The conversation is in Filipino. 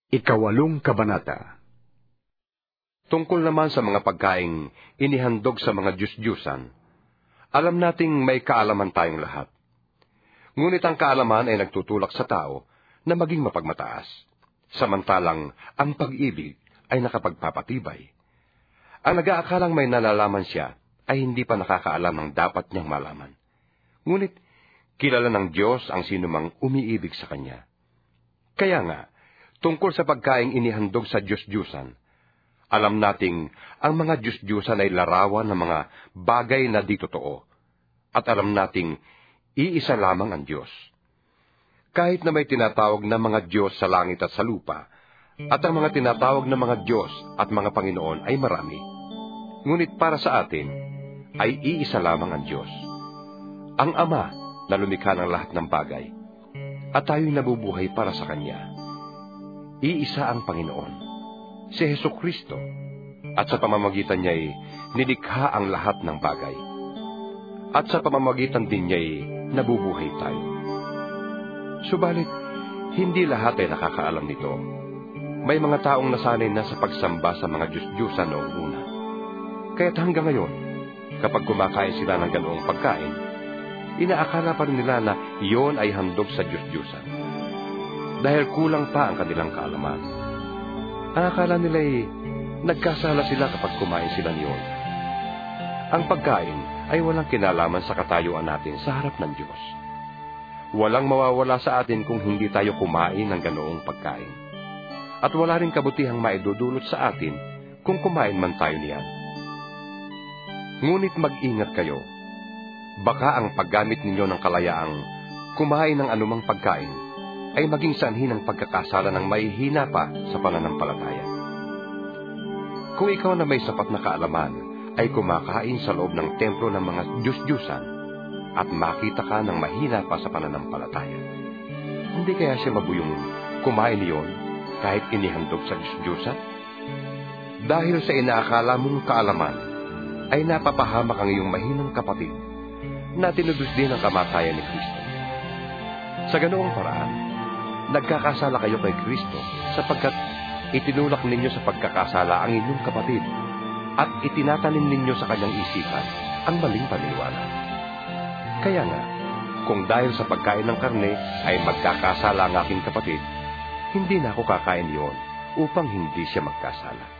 Ikawalong Kabanata. Tungkol naman sa mga pagkaing inihandog sa mga Diyos-Diyusan, alam nating may kaalaman tayong lahat. Ngunit ang kaalaman ay nagtutulak sa tao na maging mapagmataas, samantalang ang pag-ibig ay nakapagpapatibay. Ang nag-aakalang may nalalaman siya ay hindi pa nakakaalam ng dapat niyang malaman. Ngunit kilala ng Diyos ang sinumang umiibig sa Kanya. Kaya nga, tungkol sa pagkaing inihandog sa Diyos-Diyusan, alam nating ang mga Diyos-Diyusan ay larawan ng mga bagay na di totoo, at alam nating iisa lamang ang Diyos. Kahit na may tinatawag na mga Diyos sa langit at sa lupa, at ang mga tinatawag na mga Diyos at mga Panginoon ay marami, ngunit para sa atin ay iisa lamang ang Diyos, ang Ama na lumikha ng lahat ng bagay, at tayo'y nabubuhay para sa Kanya. Iisa ang Panginoon, si Jesucristo, at sa pamamagitan niya'y nilikha ang lahat ng bagay. At sa pamamagitan din niya'y nabubuhay tayo. Subalit, hindi lahat ay nakakaalam nito. May mga taong nasanay na sa pagsamba sa mga Diyos-Diyusan noong una. Kaya't hanggang ngayon, kapag kumakain sila ng ganoong pagkain, inaakala pa rin nila na iyon ay handog sa Diyos-Diyusan. Dahil kulang pa ang kanilang kaalaman. Ang akala nila ay nagkasala sila kapag kumain sila niyon. Ang pagkain ay walang kinalaman sa katayuan natin sa harap ng Diyos. Walang mawawala sa atin kung hindi tayo kumain ng ganoong pagkain. At wala rin kabutihang maidudulot sa atin kung kumain man tayo niyan. Ngunit mag-ingat kayo. Baka ang paggamit ninyo ng kalayaang kumain ng anumang pagkain ay maging sanhi ng pagkakasala ng mahihina pa sa pananampalataya. Kung ikaw na may sapat na kaalaman ay kumakain sa loob ng templo ng mga Diyos-Diyusan at makita ka ng mahina pa sa pananampalataya, hindi kaya siya mabuyong kumain niyon kahit inihandog sa Diyos-Diyusan? Dahil sa inaakala mong kaalaman ay napapahamak ang iyong mahinang kapatid na tinudus din ang kamatayan ni Kristo. Sa ganoong paraan, nagkakasala kayo kay Kristo sapagkat itinulak ninyo sa pagkakasala ang inyong kapatid at itinatanim ninyo sa kanyang isipan ang maling paniniwala. Kaya nga, kung dahil sa pagkain ng karne ay magkakasala ang aking kapatid, hindi na ako kakain iyon upang hindi siya magkasala.